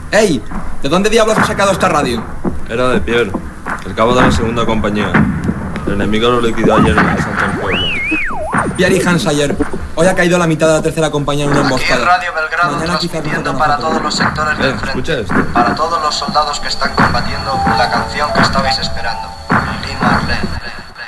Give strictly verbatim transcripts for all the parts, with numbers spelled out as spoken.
¡Ey! ¿De dónde diablos has sacado esta radio? Era de Pierre, el cabo de la segunda compañía. El enemigo lo liquidó ayer en el asalto al pueblo. Pierre y Hans ayer. Hoy ha caído la mitad de la tercera compañía en una emboscada. Aquí en Radio Belgrado, mañana transmitiendo para todos los sectores eh, del frente. Esto. Para todos los soldados que están combatiendo, la canción que estabais esperando. Lili Marlene.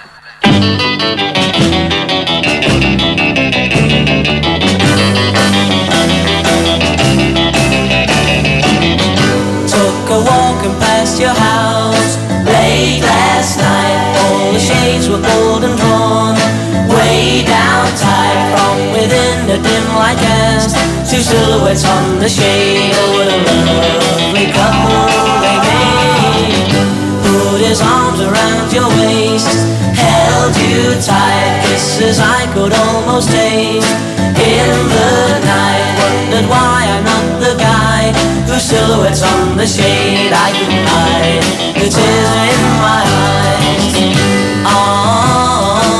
Took a walking past your house late last night. All the shades were pulled and drawn way down tight. From within the dim light cast two silhouettes on the shade. Oh, what a lovely couple they made. Put his arms around your waist, held you tight. Kisses I could almost taste in the night. Wondered why I'm not the guy whose silhouettes on the shade I can hide. The tears in my eyes. Oh.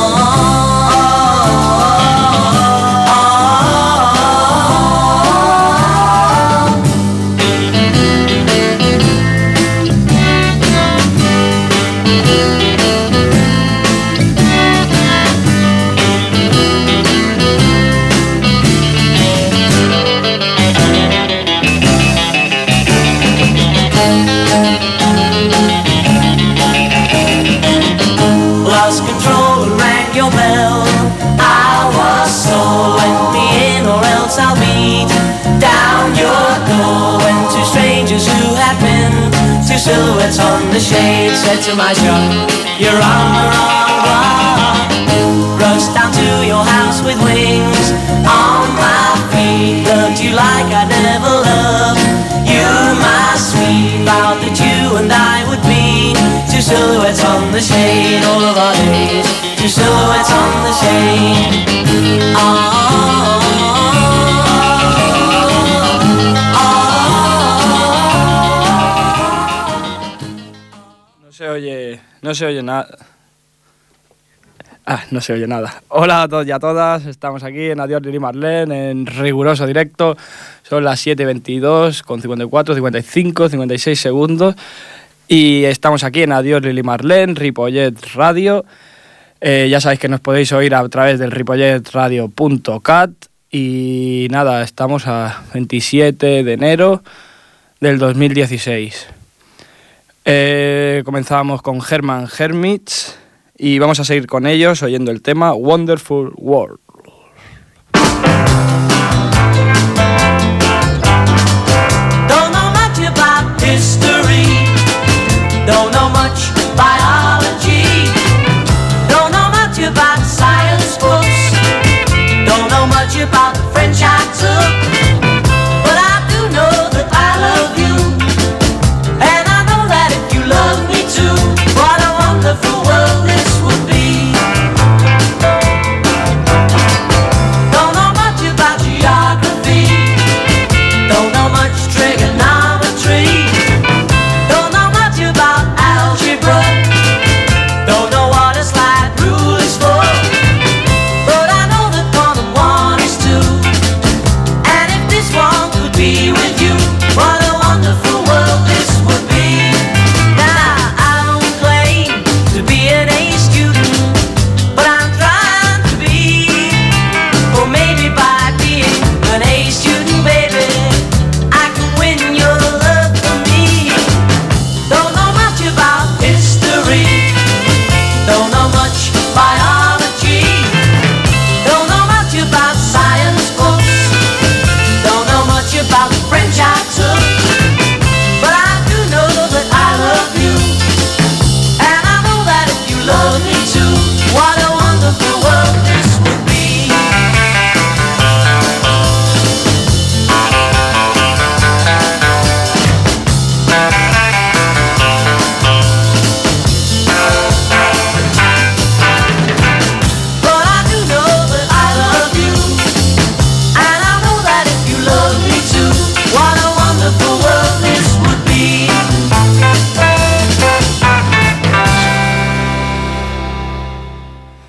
Silhouettes on the shade said to my shop, you're on the wrong one. Rushed down to your house with wings on my feet. Loved you like I never loved you, my sweet. Vowed that you and I would be two silhouettes on the shade all of our days. Two silhouettes on the shade. Oh. No se oye, no se oye nada. Ah, no se oye nada. Hola a todos y a todas, estamos aquí en Adiós Lili Marlene, en riguroso directo. Son las siete y veintidós, con cincuenta y cuatro, cincuenta y cinco, cincuenta y seis segundos. Y estamos aquí en Adiós Lili Marlene, Ripollet Radio. Eh, ya sabéis que nos podéis oír a través del ripollet radio punto cat. Y nada, estamos a veintisiete de enero del dos mil dieciséis. Eh, comenzamos con Hermann Hermits y vamos a seguir con ellos oyendo el tema Wonderful World. Don't know much about history, don't know much biology, don't know much about science books, don't know much about the French I took, but I do know that I love you. Love me too, what a wonderful world this would be. Don't know much about geography, don't know much trigonometry, don't know much about algebra, don't know what a slide rule is for, but I know that one and one is two, and if this one could be with you, what a wonderful world this would be.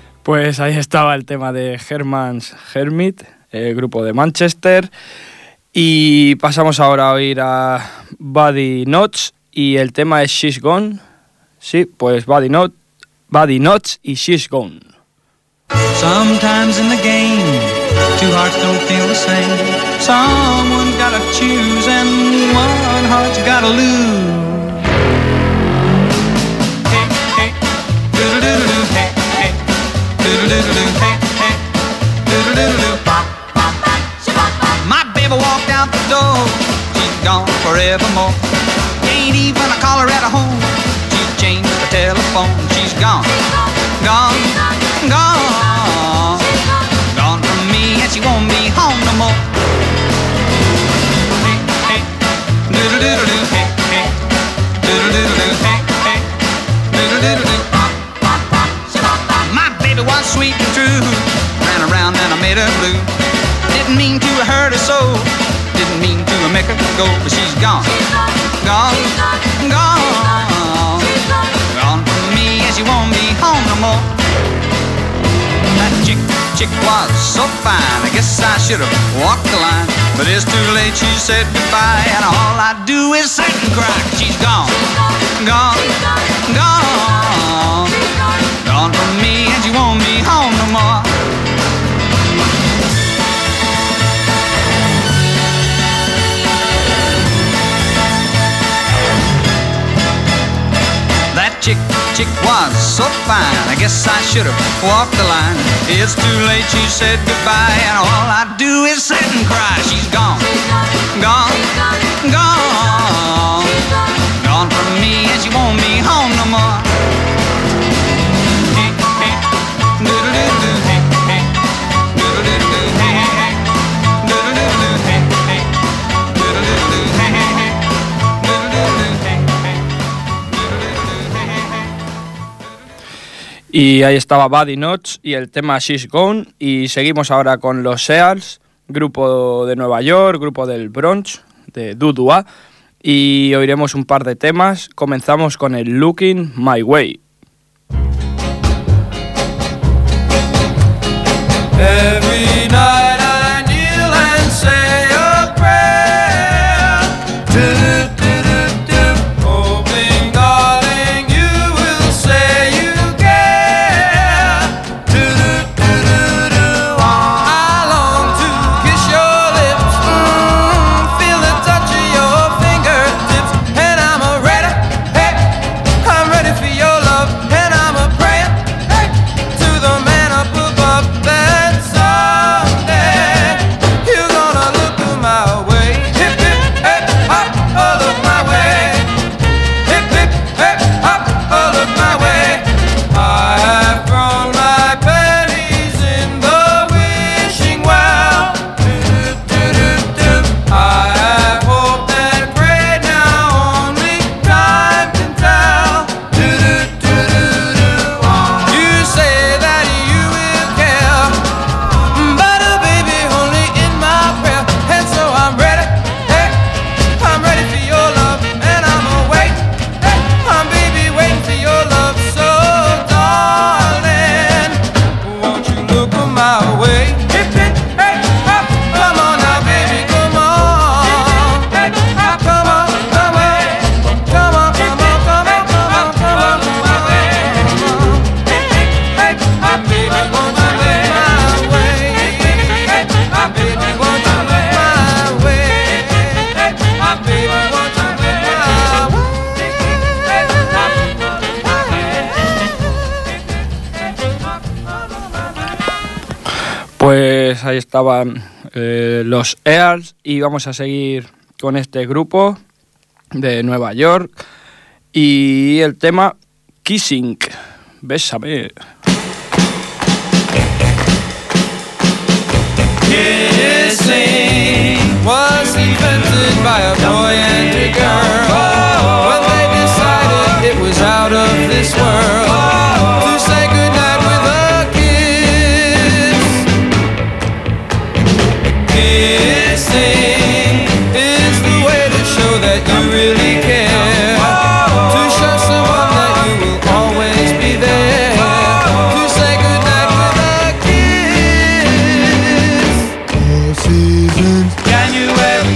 Pues ahí estaba el tema de Hermann Hermits, el grupo de Manchester. Y pasamos ahora a oír a Buddy Knots y el tema es She's Gone. Sí, pues Buddy Knots, Buddy Knots y She's Gone. Sometimes in the game, two hearts don't feel the same. Someone's gotta choose and one heart's gotta lose. Hey, hey, do-do-do-do-do, hey, hey, do-do-do-do-do, hey, hey, do-do-do-do-do. My baby walked out the door, she's gone forevermore. Ain't even a caller at home, she's changed the telephone. She's gone, gone, gone, gone from me, and she won't be home no more. Hey, hey, doodle-doodle-doo, hey, hey, doodle-doodle-doo, hey, hey, doodle-doodle-doo. My baby was sweet and true, ran around and I made her blue. Didn't mean to hurt her so, didn't mean to make her go, but she's gone, gone, gone, gone from me, and she won't be home no more. That chick, chick was so fine, I guess I should have walked the line, but it's too late, she said goodbye, and all I do is sit and cry. She's gone, gone, gone, gone from me, and she won't be home no more. Chick, chick was so fine, I guess I should have walked the line. It's too late, she said goodbye, and all I do is sit and cry. She's gone, gone, gone, gone from me, and she won't be home no more. Hey, hey, doodle-doo-doo, hey, hey, doodle-doo-doo, hey, hey, hey, doodle-doo-doo, hey, hey, doodle-doo-doo, hey, hey, hey, doodle-doo-doo, hey, hey. Y ahí estaba Buddy Knots y el tema She's Gone. Y seguimos ahora con los Seals, grupo de Nueva York, grupo del Bronx, de Dudua. Y oiremos un par de temas. Comenzamos con el Looking My Way. Every night I kneel and say a prayer, do-do-do-do-do, hoping, darling, you will say you care, do-do-do-do-do. I long to kiss your lips, mm, feel the touch of your fingertips, and I'm a ready, hey, I'm ready for your love, and I'm a prayer, hey, to the man up above that Pues ahí estaban eh, los Earls y vamos a seguir con este grupo de Nueva York y el tema Kissing, Bésame. Kissing was invented by a boy and a girl when they decided it was out of this world to say goodnight with a kiss. Kissing is the way to show that you really care, to show someone that you will always be there, to say goodnight with a kiss. All seasons, January,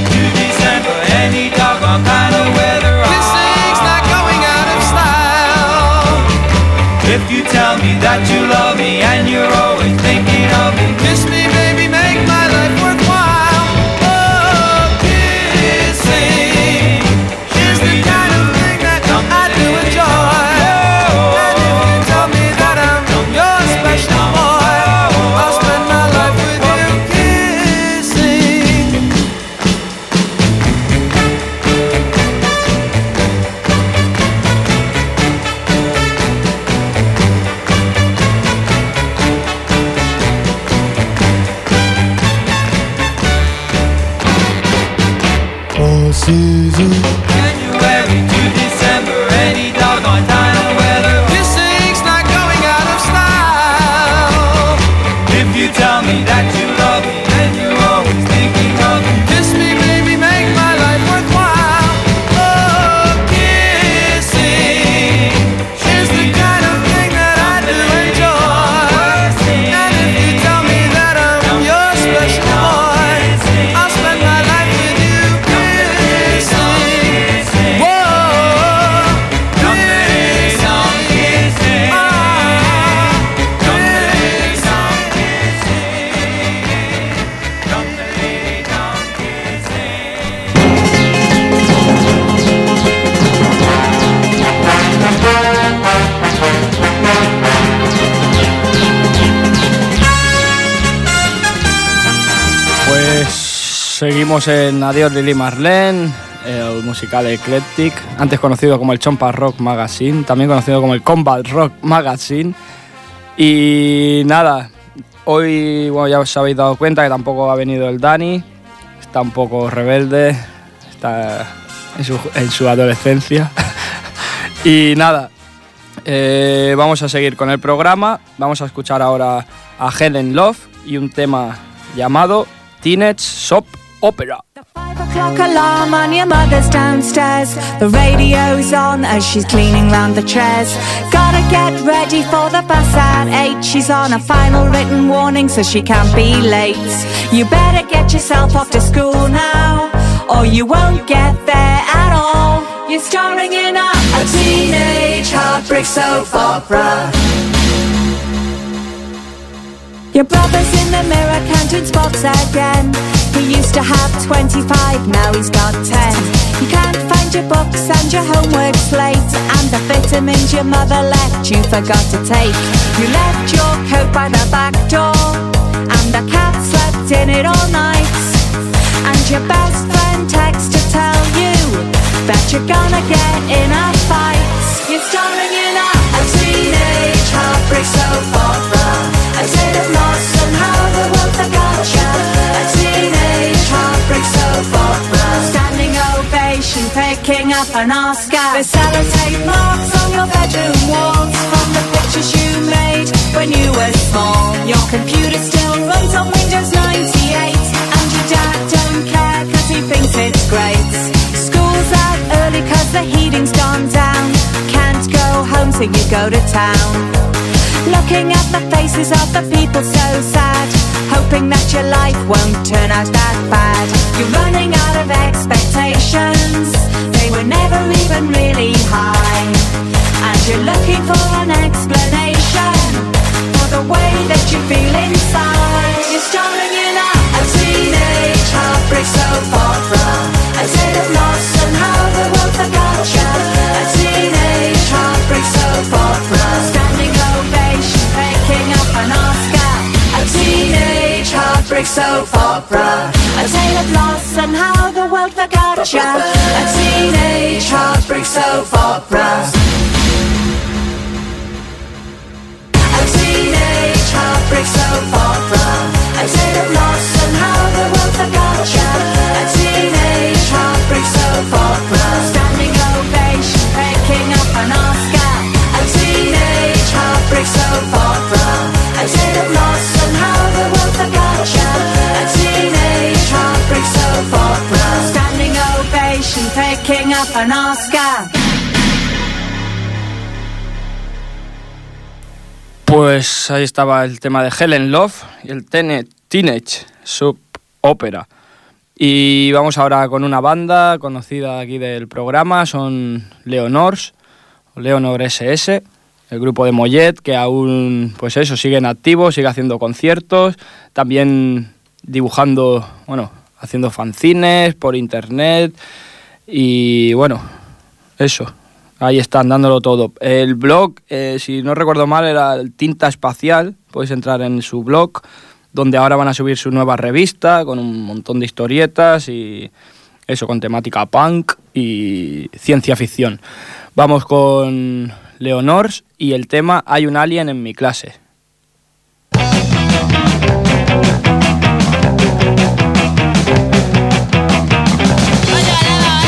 Susie. January to December, any doggone time of weather. Kissing's not going out of style. If you tell me that you love me, then you're always thinking of me. Kiss me, baby, make my life worthwhile. Oh, kissing is the kind of thing that I do enjoy. And if you tell me that I'm your special boy, I'll spend my life with you kissing. Whoa, kissing. Ah, Pues seguimos en Adiós Lili Marlene, el musical Eclectic, antes conocido como el Chompa Rock Magazine, también conocido como el Combat Rock Magazine. Y nada, hoy bueno, ya os habéis dado cuenta que tampoco ha venido el Dani, está un poco rebelde, está en su, en su adolescencia. Y nada, eh, vamos a seguir con el programa, vamos a escuchar ahora a Helen Love y un tema llamado Teenage Soap Opera. Five o'clock alarm on your mother's downstairs. The radio's on as she's cleaning round the chairs. Gotta get ready for the bus at eight. She's on a final written warning so she can't be late. You better get yourself off to school now, or you won't get there at all. You're starring in a, a teenage heartbreak soap opera. Your brother's in the mirror counting spots again. He used to have twenty-five, now he's got ten. You can't find your books and your homework's late, and the vitamins your mother left you forgot to take. You left your coat by the back door, and the cat slept in it all night. And your best friend texts to tell you that you're gonna get in a fight. You're starring in a, a teenage heartbreak soap opera. A tale of loss and how the world forgot ya. A teenage heartbreak soap opera. Standing ovation, picking up an Oscar. There's sellotape marks on your bedroom walls from the pictures you made when you were small. Your computer still runs on Windows ninety-eight, and your dad don't care cause he thinks it's great. School's out early cause the heating's gone down. Can't go home so you go to town. Looking at the faces of the people so sad, hoping that your life won't turn out that bad. You're running out of expectations, they were never even really high. And you're looking for an explanation for the way that you feel inside. You're starring in a, a teenage heartbreak soap opera. A tale of loss and how the world forgot ya. A teenage heartbreak soap opera. Standing ovation, picking up an Oscar. A teenage heartbreak soap opera. A tale of loss and how the world forgot ya. A teenage heartbreak soap opera. A teenage heartbreak soap opera. A tale of loss and how the world forgot ya. A teenage heartbreak soap opera. Standing ovation, picking up an Oscar. A teenage heartbreak soap opera. A tale of loss and how the world forgot ya. A teenage heartbreak soap opera. Standing ovation, picking up an Oscar. Pues ahí estaba el tema de Helen Love y el Teenage Soap Opera. Y vamos ahora con una banda conocida aquí del programa, son Leonors, Leonor ese ese, el grupo de Mollet, que aún, pues eso, siguen activos, sigue haciendo conciertos, también dibujando, bueno, haciendo fanzines por internet y bueno, eso. Ahí están, dándolo todo. El blog, eh, si no recuerdo mal, era el Tinta Espacial. Podéis entrar en su blog, donde ahora van a subir su nueva revista con un montón de historietas y eso, con temática punk y ciencia ficción. Vamos con Leonors y el tema Hay un alien en mi clase. Oye,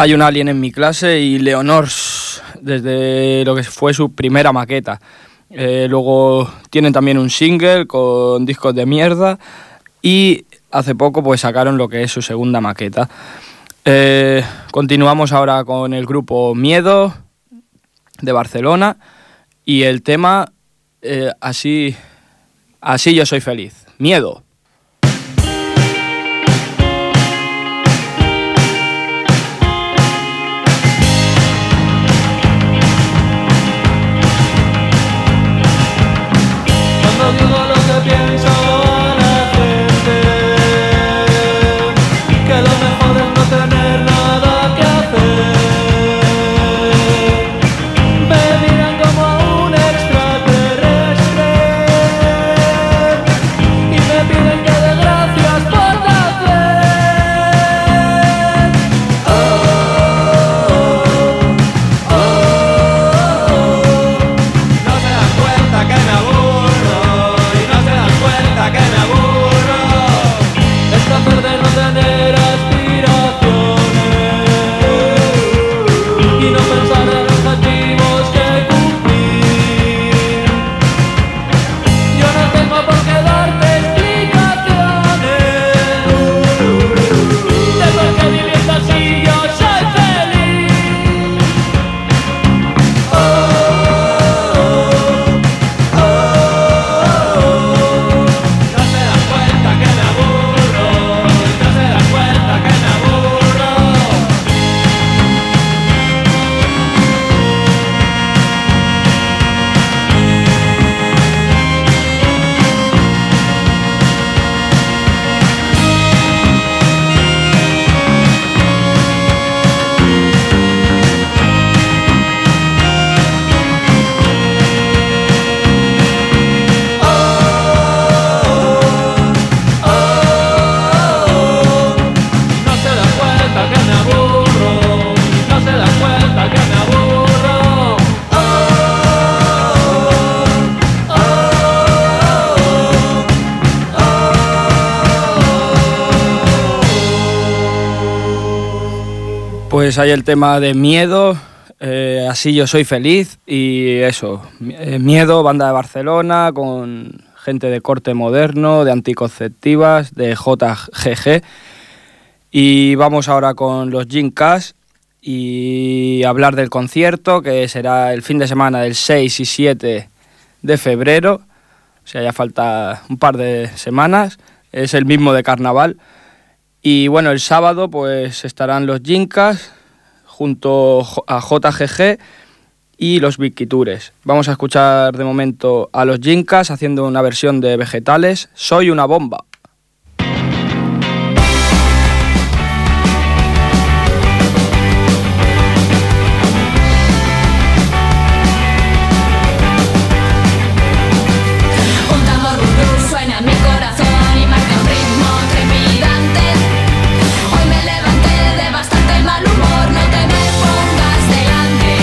Hay un alien en mi clase y Leonors, desde lo que fue su primera maqueta. Eh, luego tienen también un single con discos de mierda y hace poco pues sacaron lo que es su segunda maqueta. Eh, continuamos ahora con el grupo Miedo de Barcelona y el tema eh, así, así yo soy feliz. Miedo. Digo lo que pienso a la gente, que lo mejor es no tener nada que hacer. Me miran como a un extraterrestre y me piden que dé gracias por nacer. Oh, oh, oh, oh. No se dan cuenta que me aburro, que me aburro, es placer de no tener aspiraciones y no pensar en objetivos que cumplir. Yo no tengo por qué darte explicaciones de por qué viviendo así yo soy feliz. Oh, oh, oh, oh. No se dan cuenta que me aburro, no se dan cuenta que me aburro. No se dan cuenta que me aburro, no se dan cuenta que me aburro. Oh, oh, oh, oh. Pues hay el tema de Miedo, eh, así yo soy feliz y eso, eh, Miedo, banda de Barcelona con gente de corte moderno, de anticonceptivas, de J G G. Y vamos ahora con los Gin Cash y hablar del concierto que será el fin de semana del seis y siete de febrero, o sea, ya falta un par de semanas, es el mismo de Carnaval. Y bueno, el sábado pues estarán los Gin Cash junto a J G G y los Viquitures. Vamos a escuchar de momento a los Gin Cash haciendo una versión de Vegetales, Soy una bomba. Un tambor blues suena en mi corazón y marca un ritmo trepidante. Hoy me levanté de bastante mal humor, no te me pongas delante.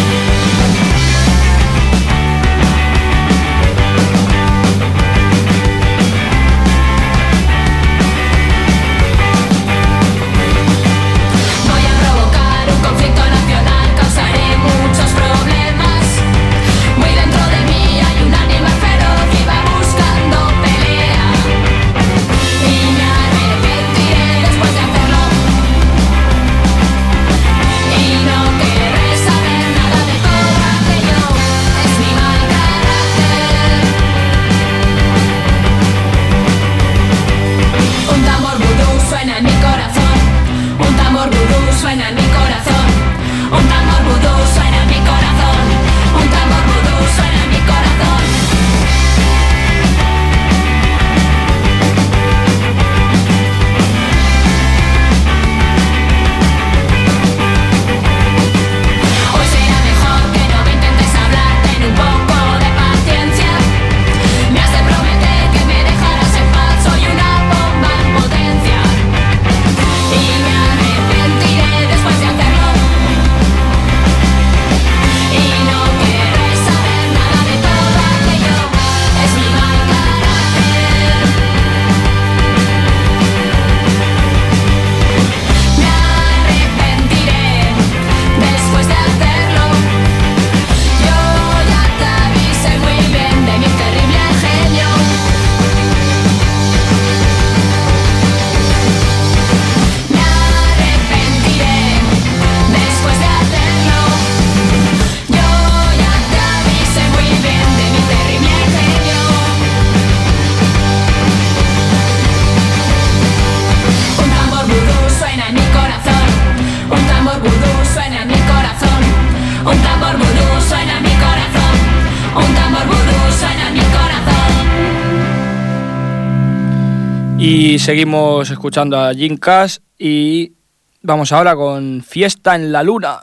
Y seguimos escuchando a Jinkas y vamos ahora con Fiesta en la Luna.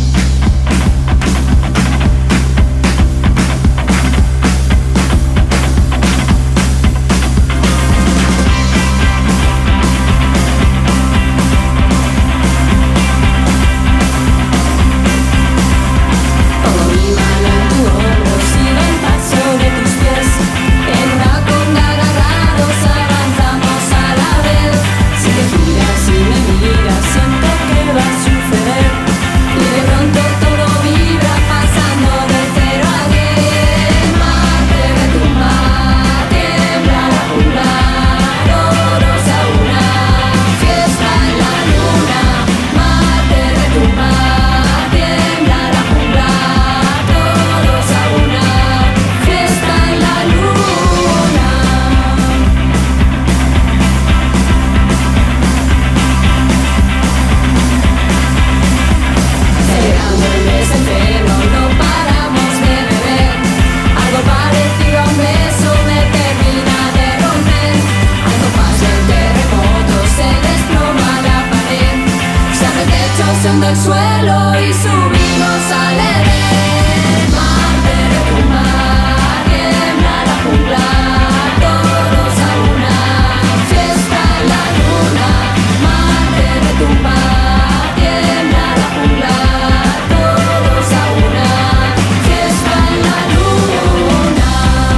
Del suelo y subimos al Edén. Marte retumba, tiembla la jungla, todos a una. Fiesta en la luna. Marte retumba, tiembla la jungla, todos a una. Fiesta en la luna.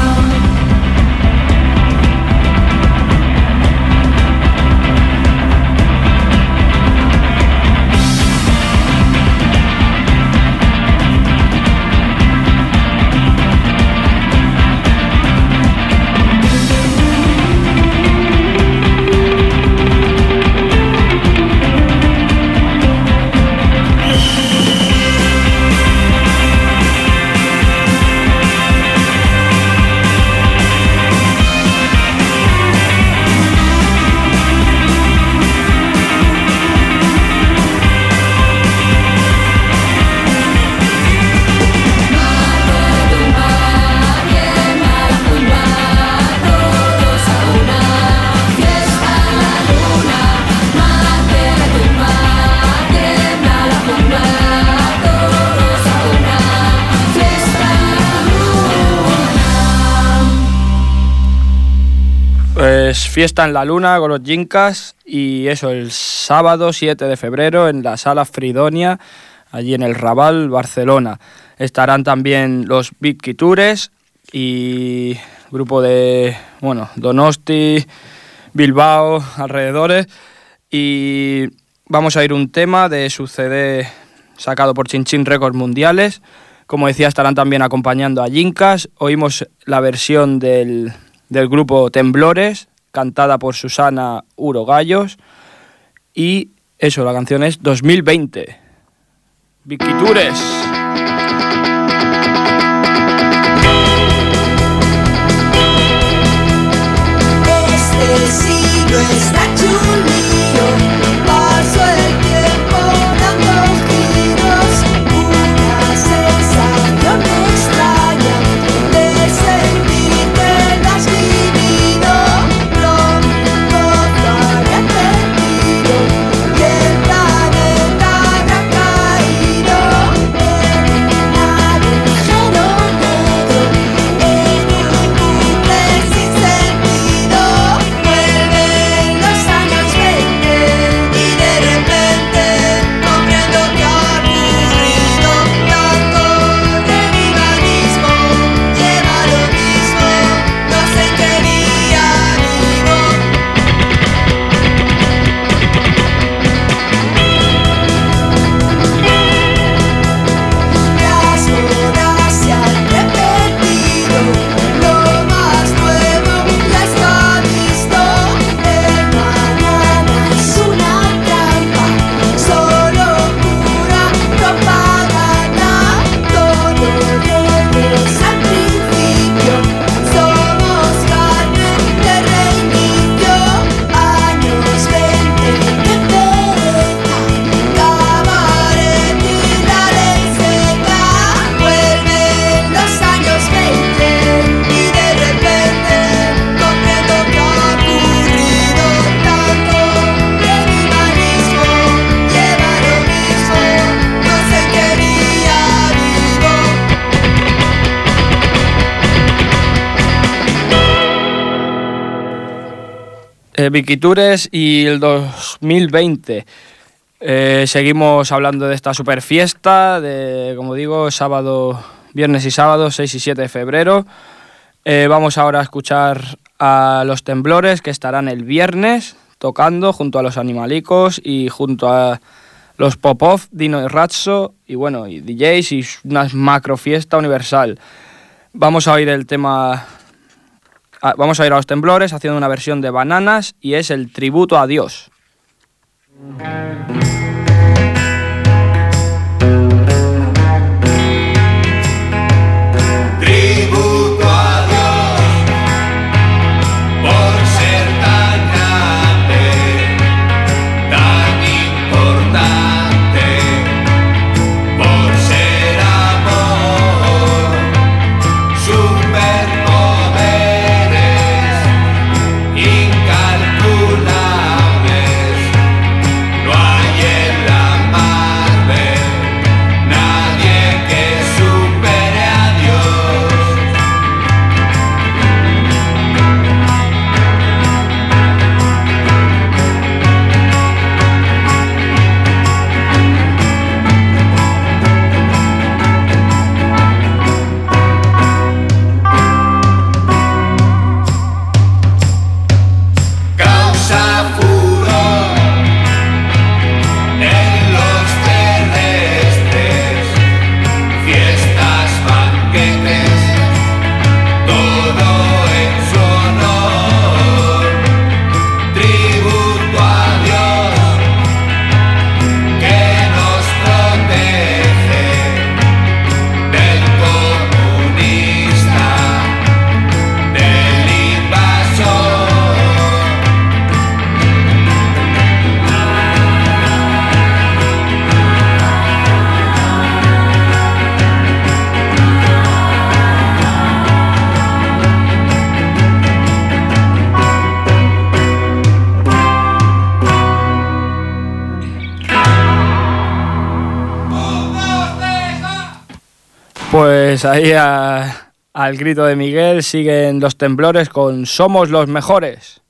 Pues Fiesta en la Luna con los Jinkas y eso, el sábado siete de febrero en la Sala Fridonia, allí en el Raval, Barcelona. Estarán también los Bitquitures y grupo de, bueno, Donosti, Bilbao, alrededores, y vamos a ir un tema de su C D sacado por Chin Chin Records Mundiales. Como decía, estarán también acompañando a Jinkas. Oímos la versión del... del grupo Temblores, cantada por Susana Urogallos, y eso, la canción es dos mil veinte. Bitquitures. Este siglo está hecho un lío, paso el tiempo dando giros, una sensación extraña de sentir que la has vivido, pronto habrá perdido y el planeta habrá caído. Eh, Viquitures y el dos mil veinte. Eh, seguimos hablando de esta super fiesta, de, como digo, sábado, viernes y sábado, seis y siete de febrero. Eh, vamos ahora a escuchar a Los Temblores, que estarán el viernes tocando junto a los Animalicos y junto a los Popov, Dino y Ratso, y bueno, y D Js y una macro fiesta universal. Vamos a oír el tema... Vamos a ir a Los Temblores haciendo una versión de Bananas y es el tributo a Dios. Tributo a Dios por ser tan grande, tan importante, por ser amor, superpoderes incalculables. No hay en la Marvel nadie que supere a Dios. Causa furor en los terrestres, fiestas, banquetes, todo en su honor. Tributo a Dios que nos protege del comunista, del invasor. Pues ahí a- al grito de Miguel siguen Los Temblores con Somos los Mejores.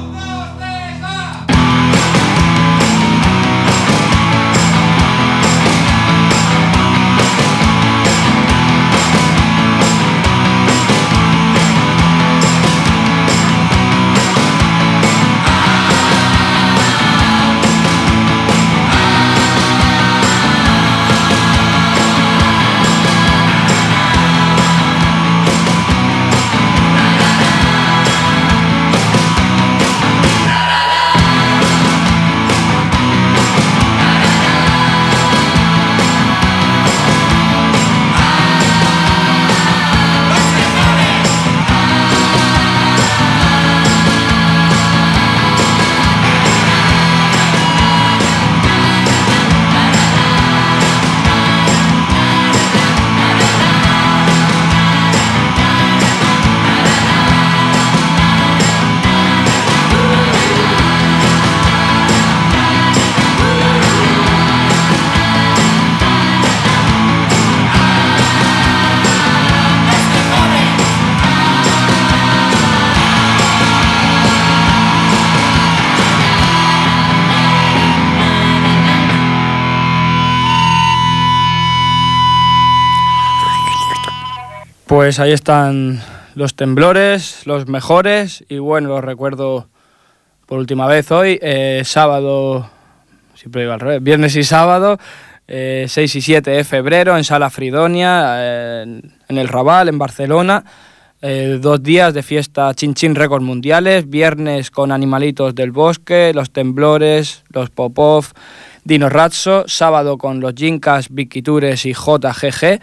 Pues ahí están Los Temblores, Los Mejores, y bueno, los recuerdo por última vez hoy, eh, sábado, siempre digo al revés, viernes y sábado, eh, seis y siete de febrero en Sala Fridonia, eh, en, en el Raval, en Barcelona, eh, dos días de fiesta Chin Chin Récords Mundiales, viernes con Animalitos del Bosque, Los Temblores, Los Popov, Dino Ratso, sábado con los Jinkas, Viquitures y J G G,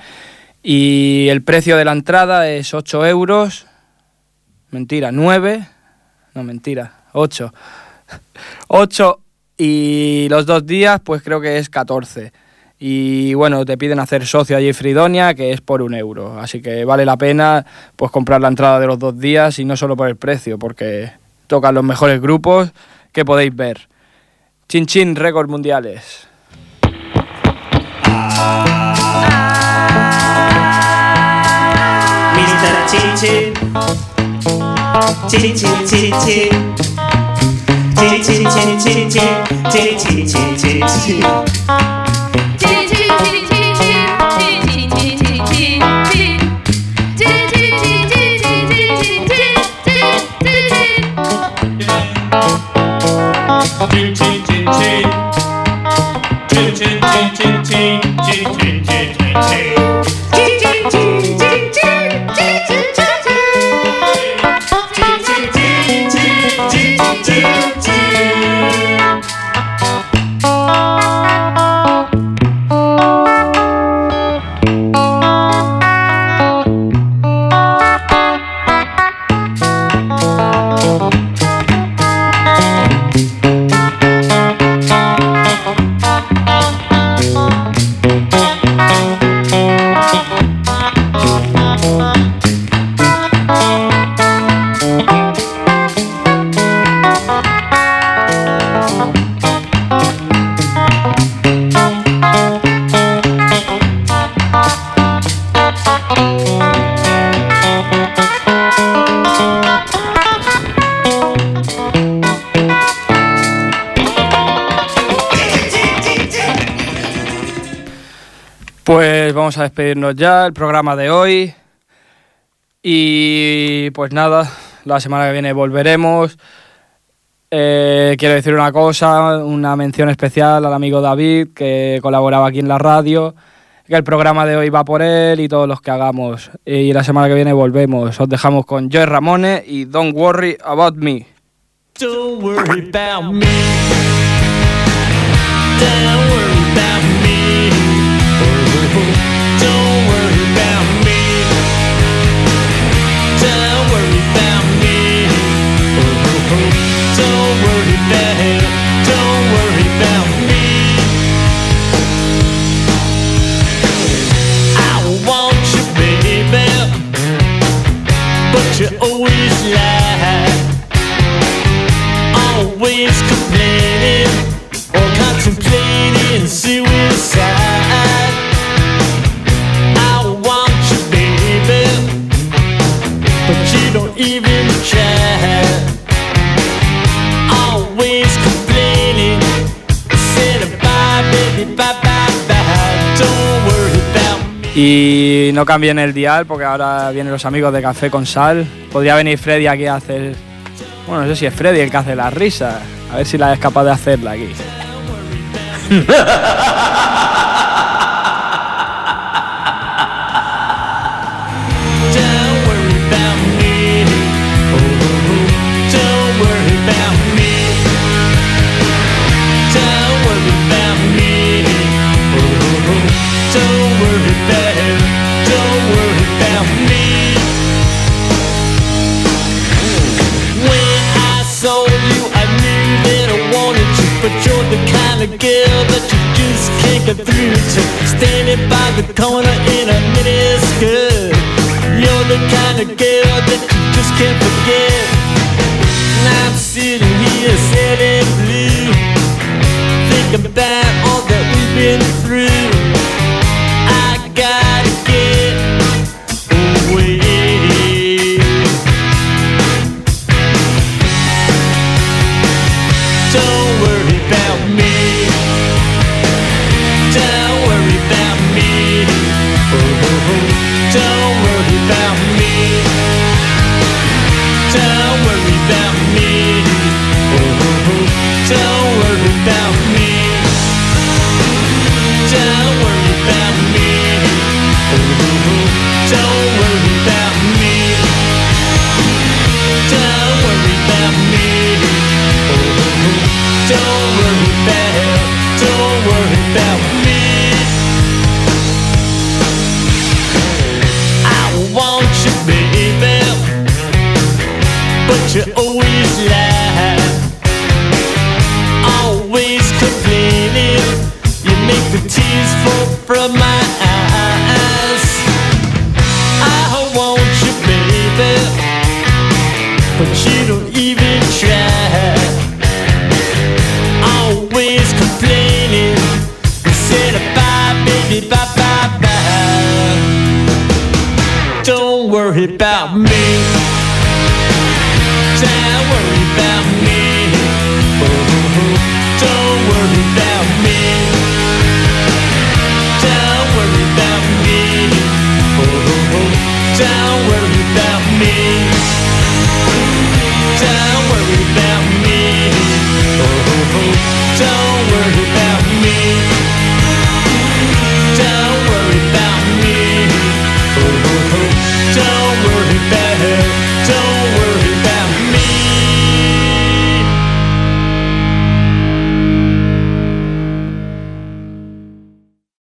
y el precio de la entrada es ocho euros, mentira, nueve, no mentira, ocho, ocho, y los dos días pues creo que es catorce. Y bueno, te piden hacer socio allí en Fridonia, que es por un euro, así que vale la pena pues comprar la entrada de los dos días, y no solo por el precio, porque tocan los mejores grupos que podéis ver. Chin Chin Récords Mundiales. mister Chin Chin, Chin Chin Chin Chin, chitty, chitty, chitty, chitty, chitty, chitty, chitty, chitty. Pues vamos a despedirnos ya, el programa de hoy. Y pues nada, la semana que viene volveremos. Eh, quiero decir una cosa, una mención especial al amigo David, que colaboraba aquí en la radio, que el programa de hoy va por él y todos los que hagamos. Y la semana que viene volvemos. Os dejamos con Joey Ramone y Don't Worry About Me. Don't worry about me. Don't worry about me. Don't worry about me. Don't worry about me. Don't worry about, don't worry about me. I want you, baby, but you always lie. Always complaining or contemplating suicide. Don't even try. Always complaining. Said bye, baby, bye, bye, bye. Don't worry about me. Y no cambien el dial porque ahora vienen los amigos de Café con Sal. Podría venir Freddy aquí a hacer... Bueno, no sé si es Freddy el que hace la risa. A ver si la es capaz de hacerla aquí. Girl that you just can't get through to, standing by the corner in a mini skirt. You're the kind of girl that you just can't forget. And I'm sitting here sitting blue, thinking about all that we've been through. I gotta get away. Don't worry